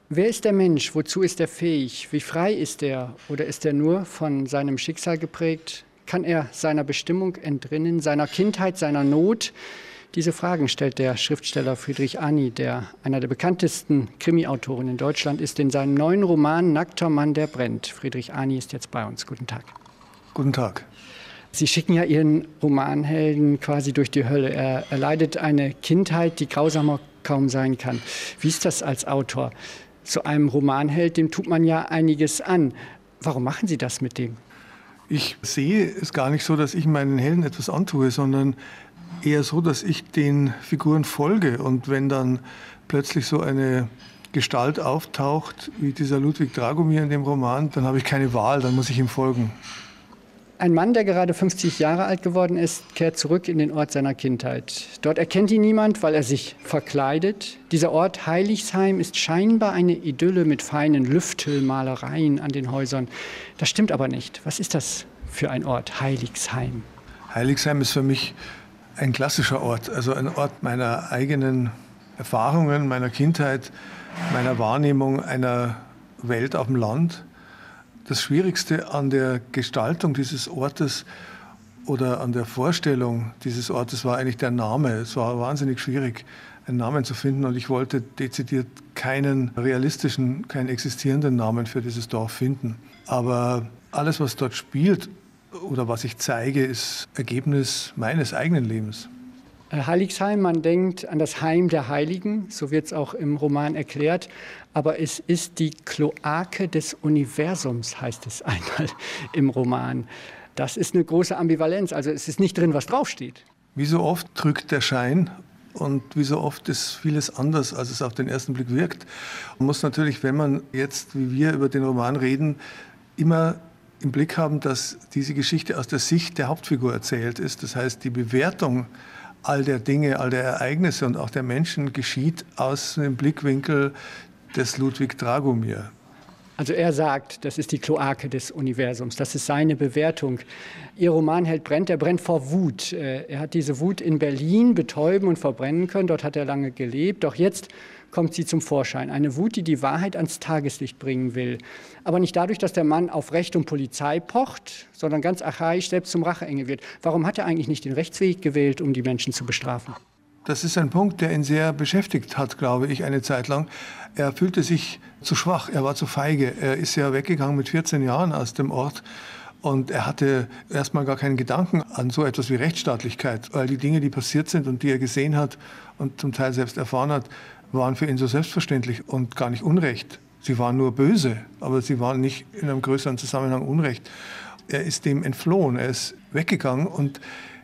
Wer ist der Mensch? Wozu ist er fähig? Wie frei ist er? Oder ist er nur von seinem Schicksal geprägt? Kann er seiner Bestimmung entrinnen, seiner Kindheit, seiner Not? Diese Fragen stellt der Schriftsteller Friedrich Ani, der einer der bekanntesten Krimi-Autoren in Deutschland ist, in seinem neuen Roman Nackter Mann, der brennt. Friedrich Ani ist jetzt bei uns. Guten Tag. Guten Tag. Sie schicken ja Ihren Romanhelden quasi durch die Hölle. Er erleidet eine Kindheit, die grausamer kaum sein kann. Wie ist das als Autor? Zu einem Romanheld, dem tut man ja einiges an. Warum machen Sie das mit dem? Ich sehe es gar nicht so, dass ich meinen Helden etwas antue, sondern eher so, dass ich den Figuren folge. Und wenn dann plötzlich so eine Gestalt auftaucht, wie dieser Ludwig Dragomir in dem Roman, dann habe ich keine Wahl, dann muss ich ihm folgen. Ein Mann, der gerade 50 Jahre alt geworden ist, kehrt zurück in den Ort seiner Kindheit. Dort erkennt ihn niemand, weil er sich verkleidet. Dieser Ort Heiligsheim ist scheinbar eine Idylle mit feinen Lüftelmalereien an den Häusern. Das stimmt aber nicht. Was ist das für ein Ort, Heiligsheim? Heiligsheim ist für mich ein klassischer Ort, also ein Ort meiner eigenen Erfahrungen, meiner Kindheit, meiner Wahrnehmung einer Welt auf dem Land. Das Schwierigste an der Gestaltung dieses Ortes oder an der Vorstellung dieses Ortes war eigentlich der Name. Es war wahnsinnig schwierig, einen Namen zu finden, und ich wollte dezidiert keinen realistischen, keinen existierenden Namen für dieses Dorf finden. Aber alles, was dort spielt oder was ich zeige, ist Ergebnis meines eigenen Lebens. Heiligsheim, man denkt an das Heim der Heiligen, so wird es auch im Roman erklärt, aber es ist die Kloake des Universums, heißt es einmal im Roman. Das ist eine große Ambivalenz, also es ist nicht drin, was draufsteht. Wie so oft trügt der Schein und wie so oft ist vieles anders, als es auf den ersten Blick wirkt. Man muss natürlich, wenn man jetzt, wie wir, über den Roman reden, immer im Blick haben, dass diese Geschichte aus der Sicht der Hauptfigur erzählt ist. Das heißt, die Bewertung all der Dinge, all der Ereignisse und auch der Menschen geschieht aus dem Blickwinkel des Ludwig Dragomir. Also er sagt, das ist die Kloake des Universums, das ist seine Bewertung. Ihr Romanheld brennt, er brennt vor Wut. Er hat diese Wut in Berlin betäuben und verbrennen können, dort hat er lange gelebt. Doch jetzt kommt sie zum Vorschein. Eine Wut, die die Wahrheit ans Tageslicht bringen will. Aber nicht dadurch, dass der Mann auf Recht und Polizei pocht, sondern ganz archaisch selbst zum Racheengel wird. Warum hat er eigentlich nicht den Rechtsweg gewählt, um die Menschen zu bestrafen? Das ist ein Punkt, der ihn sehr beschäftigt hat, glaube ich, eine Zeit lang. Er fühlte sich zu schwach, er war zu feige. Er ist ja weggegangen mit 14 Jahren aus dem Ort. Und er hatte erstmal gar keinen Gedanken an so etwas wie Rechtsstaatlichkeit, weil die Dinge, die passiert sind und die er gesehen hat und zum Teil selbst erfahren hat, waren für ihn so selbstverständlich und gar nicht Unrecht. Sie waren nur böse, aber sie waren nicht in einem größeren Zusammenhang Unrecht. Er ist dem entflohen, er ist weggegangen und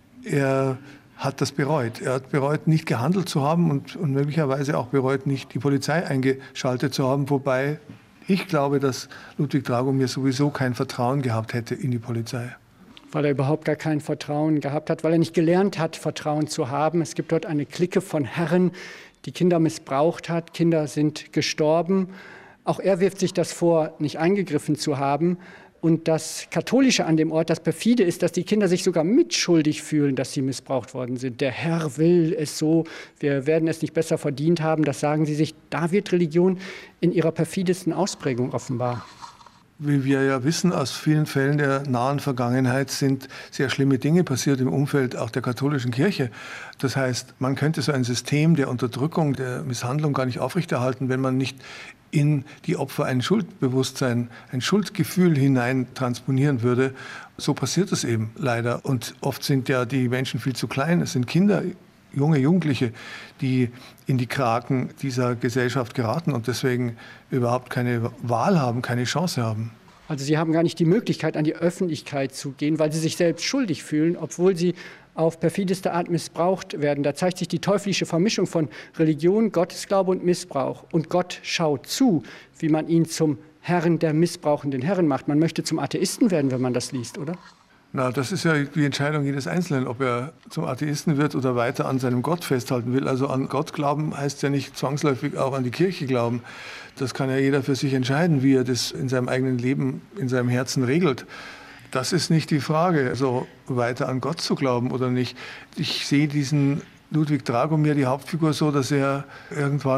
er hat das bereut. Er hat bereut, nicht gehandelt zu haben und möglicherweise auch bereut, nicht die Polizei eingeschaltet zu haben, wobei ich glaube, dass Ludwig Dragomir sowieso kein Vertrauen gehabt hätte in die Polizei. Weil er überhaupt gar kein Vertrauen gehabt hat, weil er nicht gelernt hat, Vertrauen zu haben. Es gibt dort eine Clique von Herren, die Kinder missbraucht hat. Kinder sind gestorben. Auch er wirft sich das vor, nicht eingegriffen zu haben. Und das Katholische an dem Ort, das Perfide ist, dass die Kinder sich sogar mitschuldig fühlen, dass sie missbraucht worden sind. Der Herr will es so, wir werden es nicht besser verdient haben, das sagen sie sich. Da wird Religion in ihrer perfidesten Ausprägung offenbar. Wie wir ja wissen, aus vielen Fällen der nahen Vergangenheit sind sehr schlimme Dinge passiert im Umfeld auch der katholischen Kirche. Das heißt, man könnte so ein System der Unterdrückung, der Misshandlung gar nicht aufrechterhalten, wenn man nicht in die Opfer ein Schuldbewusstsein, ein Schuldgefühl hinein transponieren würde. So passiert es eben leider. Und oft sind ja die Menschen viel zu klein. Es sind Kinder, junge Jugendliche, die in die Kraken dieser Gesellschaft geraten und deswegen überhaupt keine Wahl haben, keine Chance haben. Also sie haben gar nicht die Möglichkeit, an die Öffentlichkeit zu gehen, weil sie sich selbst schuldig fühlen, obwohl sie auf perfideste Art missbraucht werden. Da zeigt sich die teuflische Vermischung von Religion, Gottesglaube und Missbrauch. Und Gott schaut zu, wie man ihn zum Herrn der missbrauchenden Herren macht. Man möchte zum Atheisten werden, wenn man das liest, oder? Na, das ist ja die Entscheidung jedes Einzelnen, ob er zum Atheisten wird oder weiter an seinem Gott festhalten will. Also an Gott glauben heißt ja nicht zwangsläufig auch an die Kirche glauben. Das kann ja jeder für sich entscheiden, wie er das in seinem eigenen Leben, in seinem Herzen regelt. Das ist nicht die Frage, also weiter an Gott zu glauben oder nicht. Ich sehe diesen Ludwig Dragomir, die Hauptfigur, so, dass er irgendwann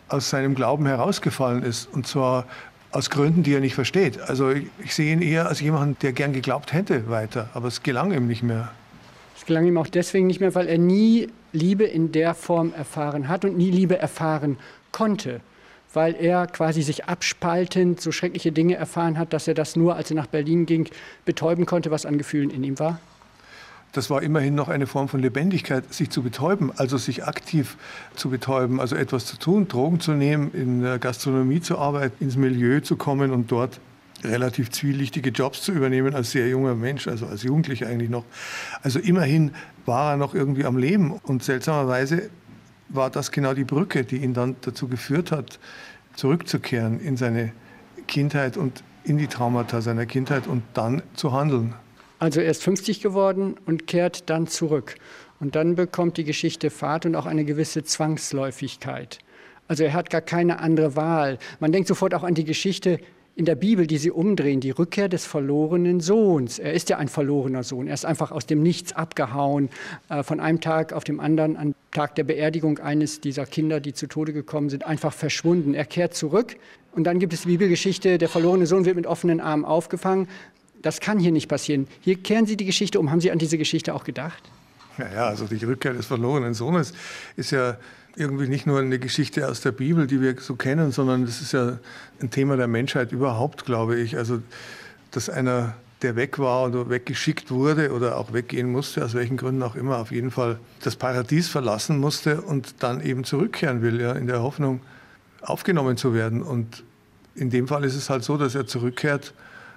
aus seinem Glauben herausgefallen ist. Und zwar aus Gründen, die er nicht versteht. Also ich sehe ihn eher als jemanden, der gern geglaubt hätte weiter, aber es gelang ihm nicht mehr. Es gelang ihm auch deswegen nicht mehr, weil er nie Liebe in der Form erfahren hat und nie Liebe erfahren konnte. Weil er quasi sich abspaltend so schreckliche Dinge erfahren hat, dass er das nur, als er nach Berlin ging, betäuben konnte, was an Gefühlen in ihm war. Das war immerhin noch eine Form von Lebendigkeit, sich zu betäuben, also sich aktiv zu betäuben, also etwas zu tun, Drogen zu nehmen, in der Gastronomie zu arbeiten, ins Milieu zu kommen und dort relativ zwielichtige Jobs zu übernehmen als sehr junger Mensch, also als Jugendlicher eigentlich noch. Also immerhin war er noch irgendwie am Leben und seltsamerweise war das genau die Brücke, die ihn dann dazu geführt hat, zurückzukehren in seine Kindheit und in die Traumata seiner Kindheit und dann zu handeln. Also er ist 50 geworden und kehrt dann zurück. Und dann bekommt die Geschichte Fahrt und auch eine gewisse Zwangsläufigkeit. Also er hat gar keine andere Wahl. Man denkt sofort auch an die Geschichte in der Bibel, die sie umdrehen, die Rückkehr des verlorenen Sohns. Er ist ja ein verlorener Sohn. Er ist einfach aus dem Nichts abgehauen, von einem Tag auf dem anderen, am Tag der Beerdigung eines dieser Kinder, die zu Tode gekommen sind, einfach verschwunden. Er kehrt zurück und dann gibt es die Bibelgeschichte, der verlorene Sohn wird mit offenen Armen aufgefangen. Das kann hier nicht passieren. Hier kehren Sie die Geschichte um. Haben Sie an diese Geschichte auch gedacht? Ja, also die Rückkehr des verlorenen Sohnes ist ja irgendwie nicht nur eine Geschichte aus der Bibel, die wir so kennen, sondern das ist ja ein Thema der Menschheit überhaupt, glaube ich. Also, dass einer, der weg war oder weggeschickt wurde oder auch weggehen musste, aus welchen Gründen auch immer, auf jeden Fall das Paradies verlassen musste und dann eben zurückkehren will, ja, in der Hoffnung, aufgenommen zu werden. Und in dem Fall ist es halt so, dass er zurückkehrt,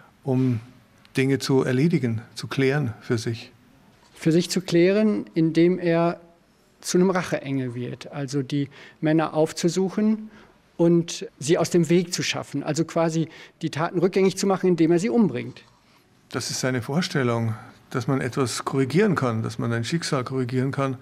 um Dinge zu erledigen, zu klären für sich. Für sich zu klären, indem er zu einem Racheengel wird, also die Männer aufzusuchen und sie aus dem Weg zu schaffen, also quasi die Taten rückgängig zu machen, indem er sie umbringt. Das ist seine Vorstellung, dass man etwas korrigieren kann, dass man ein Schicksal korrigieren kann.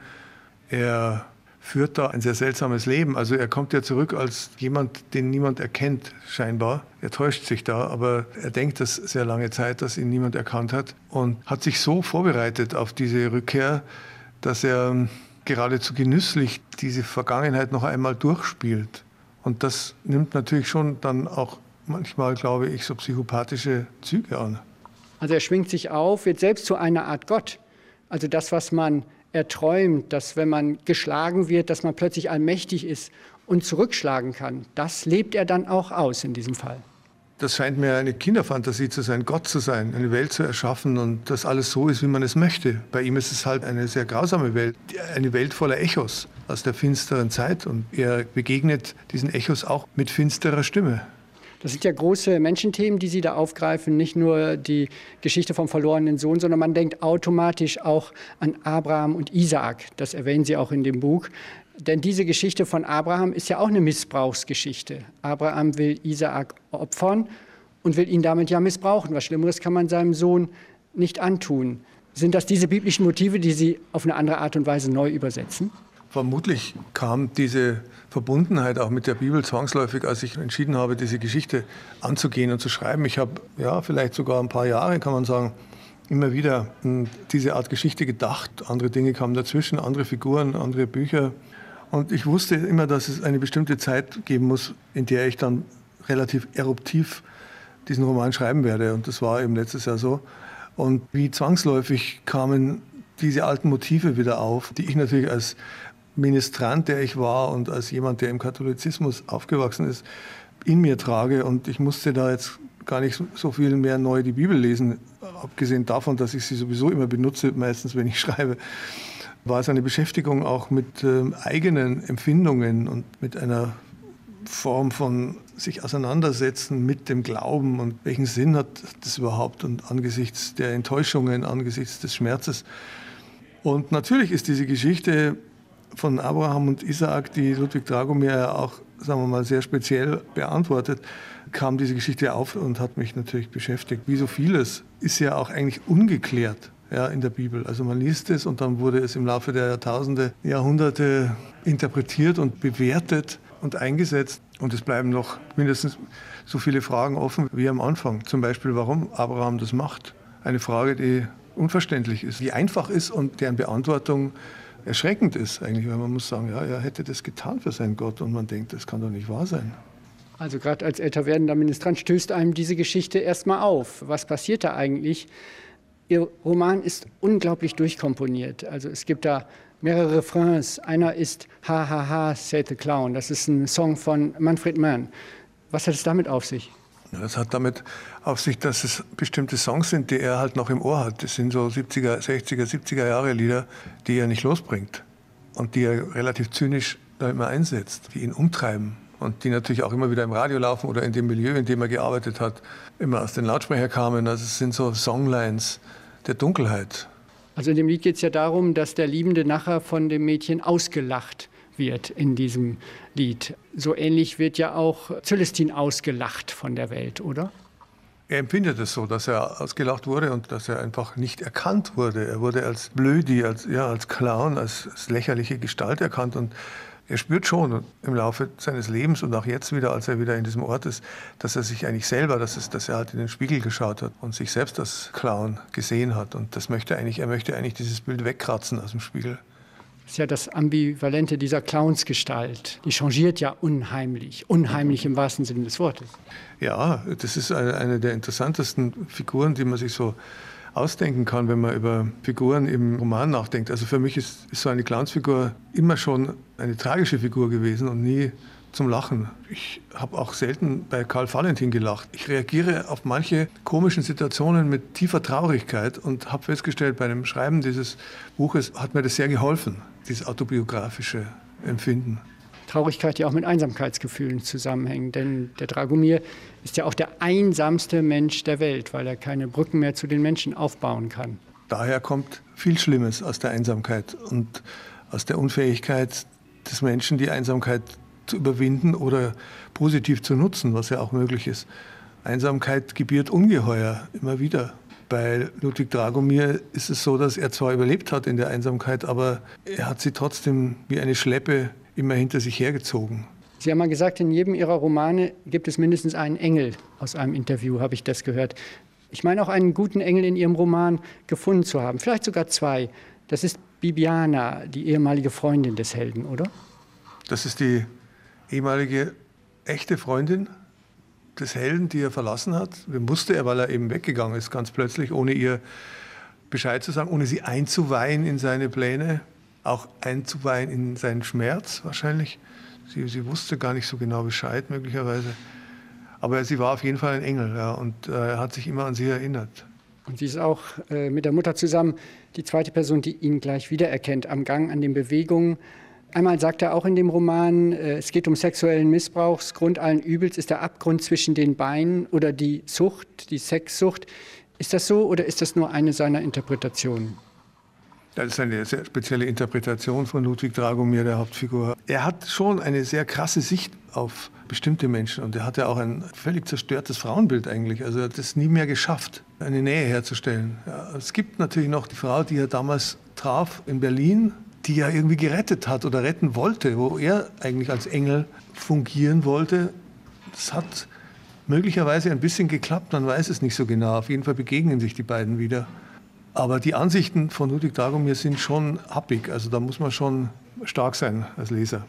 Er führt da ein sehr seltsames Leben. Also er kommt ja zurück als jemand, den niemand erkennt, scheinbar. Er täuscht sich da, aber er denkt das sehr lange Zeit, dass ihn niemand erkannt hat und hat sich so vorbereitet auf diese Rückkehr, dass er geradezu genüsslich diese Vergangenheit noch einmal durchspielt. Und das nimmt natürlich schon dann auch manchmal, glaube ich, so psychopathische Züge an. Also er schwingt sich auf, wird selbst zu einer Art Gott. Also das, was man erträumt, dass wenn man geschlagen wird, dass man plötzlich allmächtig ist und zurückschlagen kann. Das lebt er dann auch aus in diesem Fall. Das scheint mir eine Kinderfantasie zu sein, Gott zu sein, eine Welt zu erschaffen und dass alles so ist, wie man es möchte. Bei ihm ist es halt eine sehr grausame Welt, eine Welt voller Echos aus der finsteren Zeit und er begegnet diesen Echos auch mit finsterer Stimme. Das sind ja große Menschenthemen, die Sie da aufgreifen, nicht nur die Geschichte vom verlorenen Sohn, sondern man denkt automatisch auch an Abraham und Isaak. Das erwähnen Sie auch in dem Buch. Denn diese Geschichte von Abraham ist ja auch eine Missbrauchsgeschichte. Abraham will Isaak opfern und will ihn damit ja missbrauchen. Was Schlimmeres kann man seinem Sohn nicht antun. Sind das diese biblischen Motive, die Sie auf eine andere Art und Weise neu übersetzen? Vermutlich kam diese Verbundenheit auch mit der Bibel zwangsläufig, als ich entschieden habe, diese Geschichte anzugehen und zu schreiben. Ich habe ja vielleicht sogar ein paar Jahre, kann man sagen, immer wieder diese Art Geschichte gedacht. Andere Dinge kamen dazwischen, andere Figuren, andere Bücher. Und ich wusste immer, dass es eine bestimmte Zeit geben muss, in der ich dann relativ eruptiv diesen Roman schreiben werde. Und das war eben letztes Jahr so. Und wie zwangsläufig kamen diese alten Motive wieder auf, die ich natürlich als Ministrant, der ich war und als jemand, der im Katholizismus aufgewachsen ist, in mir trage. Und ich musste da jetzt gar nicht so viel mehr neu die Bibel lesen, abgesehen davon, dass ich sie sowieso immer benutze, meistens wenn ich schreibe. War es eine Beschäftigung auch mit eigenen Empfindungen und mit einer Form von sich auseinandersetzen mit dem Glauben und welchen Sinn hat das überhaupt und angesichts der Enttäuschungen, angesichts des Schmerzes. Und natürlich ist diese Geschichte von Abraham und Isaak, die Ludwig Dragomir ja auch, sagen wir mal, sehr speziell beantwortet, kam diese Geschichte auf und hat mich natürlich beschäftigt. Wie so vieles ist ja auch eigentlich ungeklärt, ja, in der Bibel. Also man liest es und dann wurde es im Laufe der Jahrtausende, Jahrhunderte interpretiert und bewertet und eingesetzt. Und es bleiben noch mindestens so viele Fragen offen wie am Anfang. Zum Beispiel, warum Abraham das macht. Eine Frage, die unverständlich ist, die einfach ist und deren Beantwortung erschreckend ist eigentlich, weil man muss sagen, ja, er hätte das getan für seinen Gott und man denkt, das kann doch nicht wahr sein. Also gerade als älter werdender Ministrant stößt einem diese Geschichte erstmal auf. Was passiert da eigentlich? Ihr Roman ist unglaublich durchkomponiert. Also es gibt da mehrere Refrains. Einer ist Ha, ha, ha, said the clown. Das ist ein Song von Manfred Mann. Was hat es damit auf sich? Ja, das hat damit auf sich, dass es bestimmte Songs sind, die er halt noch im Ohr hat. Das sind so 70er, 60er, 70er Jahre Lieder, die er nicht losbringt und die er relativ zynisch da immer einsetzt, die ihn umtreiben. Und die natürlich auch immer wieder im Radio laufen oder in dem Milieu, in dem er gearbeitet hat, immer aus den Lautsprechern kamen. Also es sind so Songlines der Dunkelheit. Also in dem Lied geht es ja darum, dass der Liebende nachher von dem Mädchen ausgelacht wird in diesem Lied. So ähnlich wird ja auch Cölestin ausgelacht von der Welt, oder? Er empfindet es so, dass er ausgelacht wurde und dass er einfach nicht erkannt wurde. Er wurde als Blödi, als Clown, als lächerliche Gestalt erkannt und er spürt schon im Laufe seines Lebens und auch jetzt wieder, als er wieder in diesem Ort ist, dass er sich eigentlich selber, dass er halt in den Spiegel geschaut hat und sich selbst als Clown gesehen hat. Und er möchte eigentlich dieses Bild wegkratzen aus dem Spiegel. Das ist ja das Ambivalente dieser Clownsgestalt. Die changiert ja unheimlich im wahrsten Sinne des Wortes. Ja, das ist eine der interessantesten Figuren, die man sich so ausdenken kann, wenn man über Figuren im Roman nachdenkt. Also für mich ist so eine Clownsfigur immer schon eine tragische Figur gewesen und nie zum Lachen. Ich habe auch selten bei Karl Valentin gelacht. Ich reagiere auf manche komischen Situationen mit tiefer Traurigkeit und habe festgestellt, bei dem Schreiben dieses Buches hat mir das sehr geholfen, dieses autobiografische Empfinden. Traurigkeit, die auch mit Einsamkeitsgefühlen zusammenhängt. Denn der Dragomir ist ja auch der einsamste Mensch der Welt, weil er keine Brücken mehr zu den Menschen aufbauen kann. Daher kommt viel Schlimmes aus der Einsamkeit und aus der Unfähigkeit des Menschen, die Einsamkeit zu überwinden oder positiv zu nutzen, was ja auch möglich ist. Einsamkeit gebiert Ungeheuer immer wieder. Bei Ludwig Dragomir ist es so, dass er zwar überlebt hat in der Einsamkeit, aber er hat sie trotzdem wie eine Schleppe immer hinter sich hergezogen. Sie haben mal gesagt, in jedem Ihrer Romane gibt es mindestens einen Engel. Aus einem Interview habe ich das gehört. Ich meine auch einen guten Engel in Ihrem Roman gefunden zu haben. Vielleicht sogar zwei. Das ist Bibiana, die ehemalige Freundin des Helden, oder? Das ist die ehemalige echte Freundin des Helden, die er verlassen hat. Musste er, weil er eben weggegangen ist, ganz plötzlich, ohne ihr Bescheid zu sagen, ohne sie einzuweihen in seine Pläne. Auch einzuweihen in seinen Schmerz wahrscheinlich. Sie wusste gar nicht so genau Bescheid möglicherweise. Aber sie war auf jeden Fall ein Engel, ja, und er hat sich immer an sie erinnert. Und sie ist auch mit der Mutter zusammen die zweite Person, die ihn gleich wiedererkennt am Gang, an den Bewegungen. Einmal sagt er auch in dem Roman, es geht um sexuellen Missbrauch. Grund allen Übels ist der Abgrund zwischen den Beinen oder die Sucht, die Sexsucht. Ist das so oder ist das nur eine seiner Interpretationen? Das ist eine sehr spezielle Interpretation von Ludwig Dragomir, der Hauptfigur. Er hat schon eine sehr krasse Sicht auf bestimmte Menschen und er hatte auch ein völlig zerstörtes Frauenbild eigentlich. Also er hat es nie mehr geschafft, eine Nähe herzustellen. Ja, es gibt natürlich noch die Frau, die er damals traf in Berlin, die er irgendwie gerettet hat oder retten wollte, wo er eigentlich als Engel fungieren wollte. Das hat möglicherweise ein bisschen geklappt, man weiß es nicht so genau. Auf jeden Fall begegnen sich die beiden wieder. Aber die Ansichten von Ludwig Dragomir sind schon happig. Also da muss man schon stark sein als Leser.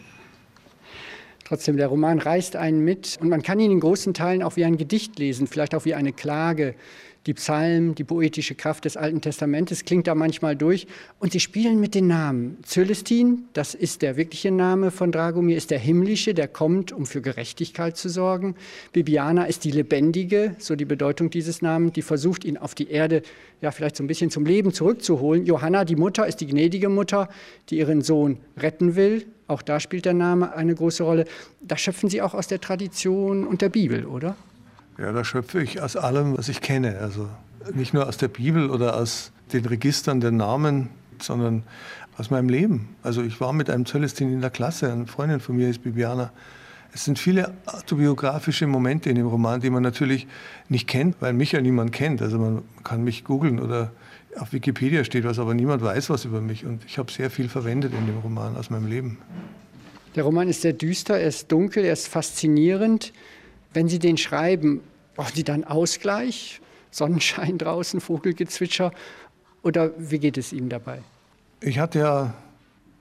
Trotzdem, der Roman reißt einen mit und man kann ihn in großen Teilen auch wie ein Gedicht lesen, vielleicht auch wie eine Klage. Die Psalmen, die poetische Kraft des Alten Testamentes klingt da manchmal durch. Und sie spielen mit den Namen. Cölestin, das ist der wirkliche Name von Dragomir, ist der himmlische, der kommt, um für Gerechtigkeit zu sorgen. Bibiana ist die lebendige, so die Bedeutung dieses Namens, die versucht, ihn auf die Erde, ja vielleicht so ein bisschen zum Leben zurückzuholen. Johanna, die Mutter, ist die gnädige Mutter, die ihren Sohn retten will. Auch da spielt der Name eine große Rolle. Da schöpfen Sie auch aus der Tradition und der Bibel, oder? Ja, da schöpfe ich aus allem, was ich kenne. Also nicht nur aus der Bibel oder aus den Registern der Namen, sondern aus meinem Leben. Also ich war mit einem Cölestin in der Klasse, eine Freundin von mir ist Bibiana. Es sind viele autobiografische Momente in dem Roman, die man natürlich nicht kennt, weil mich ja niemand kennt. Also man kann mich googeln oder auf Wikipedia steht was, aber niemand weiß was über mich. Und ich habe sehr viel verwendet in dem Roman aus meinem Leben. Der Roman ist sehr düster, er ist dunkel, er ist faszinierend. Wenn Sie den schreiben, brauchen Sie dann Ausgleich? Sonnenschein draußen, Vogelgezwitscher? Oder wie geht es Ihnen dabei? Ich hatte ja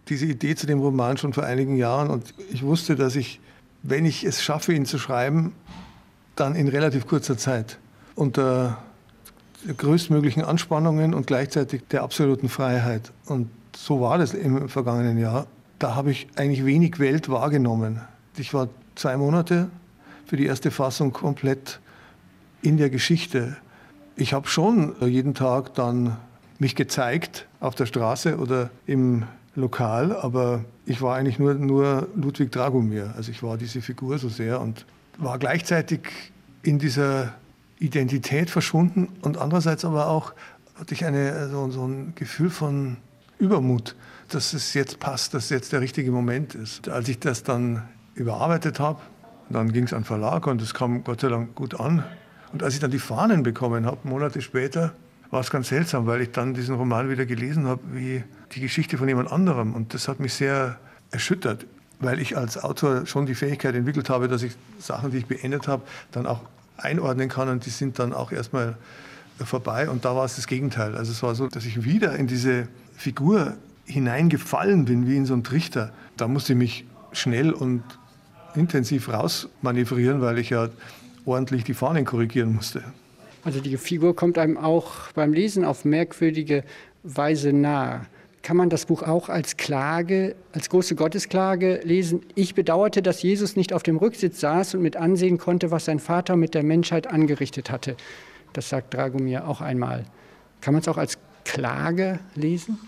diese Idee zu dem Roman schon vor einigen Jahren und ich wusste, dass ich, wenn ich es schaffe, ihn zu schreiben, dann in relativ kurzer Zeit unter größtmöglichen Anspannungen und gleichzeitig der absoluten Freiheit. Und so war das im vergangenen Jahr. Da habe ich eigentlich wenig Welt wahrgenommen. Ich war 2 Monate für die erste Fassung komplett in der Geschichte. Ich habe schon jeden Tag dann mich gezeigt auf der Straße oder im Lokal, aber ich war eigentlich nur Ludwig Dragomir. Also ich war diese Figur so sehr und war gleichzeitig in dieser Identität verschwunden und andererseits aber auch hatte ich so ein Gefühl von Übermut, dass es jetzt passt, dass jetzt der richtige Moment ist. Als ich das dann überarbeitet habe, dann ging es an den Verlag und es kam Gott sei Dank gut an. Und als ich dann die Fahnen bekommen habe, Monate später, war es ganz seltsam, weil ich dann diesen Roman wieder gelesen habe, wie die Geschichte von jemand anderem. Und das hat mich sehr erschüttert, weil ich als Autor schon die Fähigkeit entwickelt habe, dass ich Sachen, die ich beendet habe, dann auch einordnen kann und die sind dann auch erstmal vorbei. Und da war es das Gegenteil. Also es war so, dass ich wieder in diese Figur hineingefallen bin, wie in so einen Trichter. Da musste ich mich schnell und intensiv rausmanövrieren, weil ich ja ordentlich die Fahnen korrigieren musste. Also die Figur kommt einem auch beim Lesen auf merkwürdige Weise nahe. Kann man das Buch auch als Klage, als große Gottesklage lesen? Ich bedauerte, dass Jesus nicht auf dem Rücksitz saß und mit ansehen konnte, was sein Vater mit der Menschheit angerichtet hatte. Das sagt Dragomir auch einmal. Kann man es auch als Klage lesen?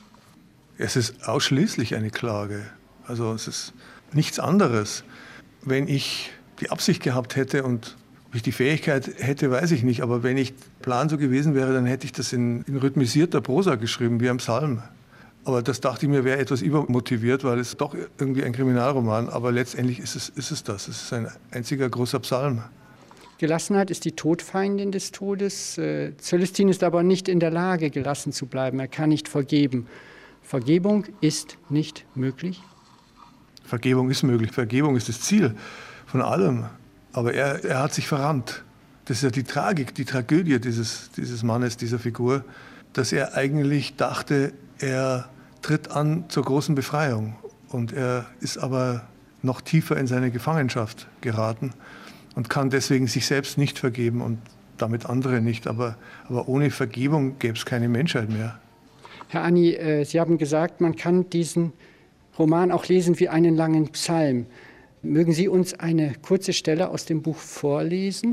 Es ist ausschließlich eine Klage. Also es ist nichts anderes. Wenn ich die Absicht gehabt hätte und ob ich die Fähigkeit hätte, weiß ich nicht. Aber wenn ich Plan so gewesen wäre, dann hätte ich das in rhythmisierter Prosa geschrieben, wie ein Psalm. Aber das dachte ich mir, wäre etwas übermotiviert, weil es doch irgendwie ein Kriminalroman. Aber letztendlich ist es das. Es ist ein einziger großer Psalm. Gelassenheit ist die Todfeindin des Todes. Cölestin ist aber nicht in der Lage, gelassen zu bleiben. Er kann nicht vergeben. Vergebung ist nicht möglich? Vergebung ist möglich. Vergebung ist das Ziel von allem. Aber er hat sich verrannt. Das ist ja die Tragik, die Tragödie dieses Mannes, dieser Figur, dass er eigentlich dachte, er tritt an zur großen Befreiung. Und er ist aber noch tiefer in seine Gefangenschaft geraten und kann deswegen sich selbst nicht vergeben und damit andere nicht. Aber ohne Vergebung gäbe es keine Menschheit mehr. Herr Anni, Sie haben gesagt, man kann diesen Roman auch lesen wie einen langen Psalm. Mögen Sie uns eine kurze Stelle aus dem Buch vorlesen?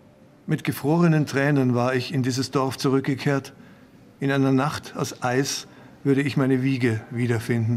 Mit gefrorenen Tränen war ich in dieses Dorf zurückgekehrt. In einer Nacht aus Eis würde ich meine Wiege wiederfinden.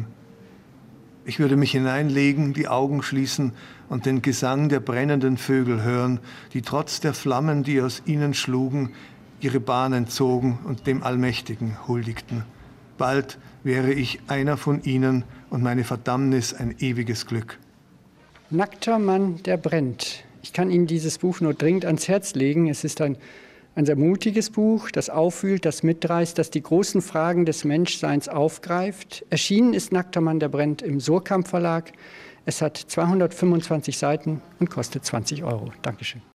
Ich würde mich hineinlegen, die Augen schließen und den Gesang der brennenden Vögel hören, die trotz der Flammen, die aus ihnen schlugen, ihre Bahnen zogen und dem Allmächtigen huldigten. Bald wäre ich einer von ihnen und meine Verdammnis ein ewiges Glück. Nackter Mann, der brennt. Ich kann Ihnen dieses Buch nur dringend ans Herz legen. Es ist ein sehr mutiges Buch, das aufwühlt, das mitreißt, das die großen Fragen des Menschseins aufgreift. Erschienen ist Nackter Mann, der brennt im Surkamp Verlag. Es hat 225 Seiten und kostet 20 €. Dankeschön.